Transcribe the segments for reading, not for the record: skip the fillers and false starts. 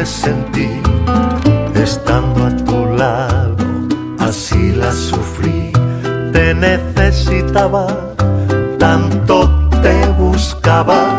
que sentí estando a tu lado, así la sufrí. Te necesitaba, tanto te buscaba,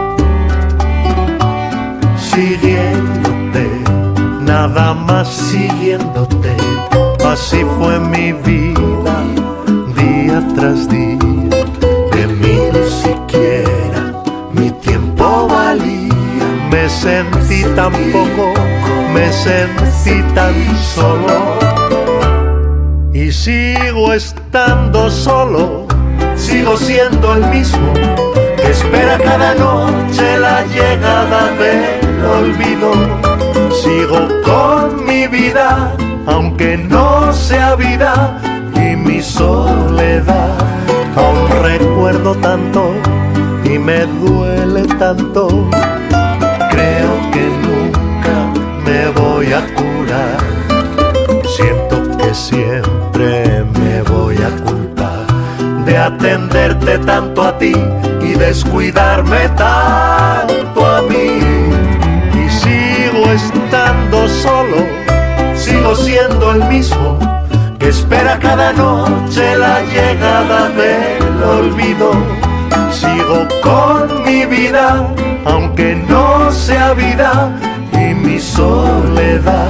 siguiéndote, nada más siguiéndote. Así fue mi vida, día tras día. De mí ni siquiera mi tiempo valía. Me sentí tan poco, me sentí tan solo. Y sigo estando solo, sigo siendo el mismo que espera cada noche la llegada del olvido. Sigo con mi vida, aunque no sea vida, y mi soledad. Aún recuerdo tanto y me duele tanto. Creo que nunca me voy a curar. Siento que siempre me voy a culpar de atenderte tanto a ti y descuidarme tanto a mí. Y sigo estando solo, sigo siendo el mismo que espera cada noche la llegada del olvido. Sigo con mi vida, aunque no sea vida, y mi soledad.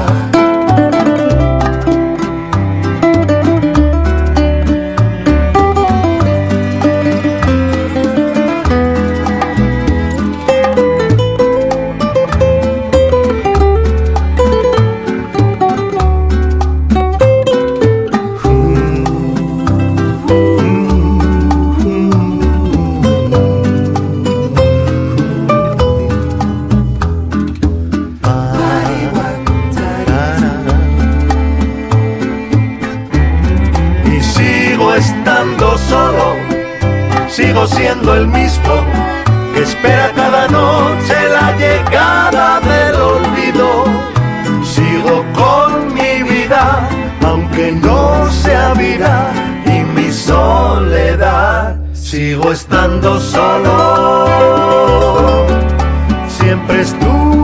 Estando solo, sigo siendo el mismo que espera cada noche la llegada del olvido. Sigo con mi vida, aunque no sea vida, y mi soledad. Sigo estando solo, siempre estuve